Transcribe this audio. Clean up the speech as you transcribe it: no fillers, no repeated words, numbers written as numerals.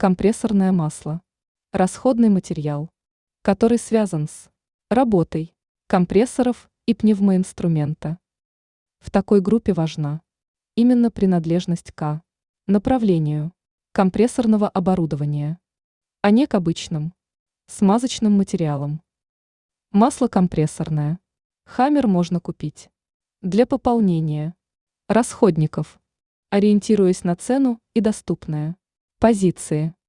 Компрессорное масло. Расходный материал, который связан с работой компрессоров и пневмоинструмента. В такой группе важна именно принадлежность к направлению компрессорного оборудования, а не к обычным смазочным материалам. Масло компрессорное. Хаммер можно купить для пополнения расходников, ориентируясь на цену и доступные позиции.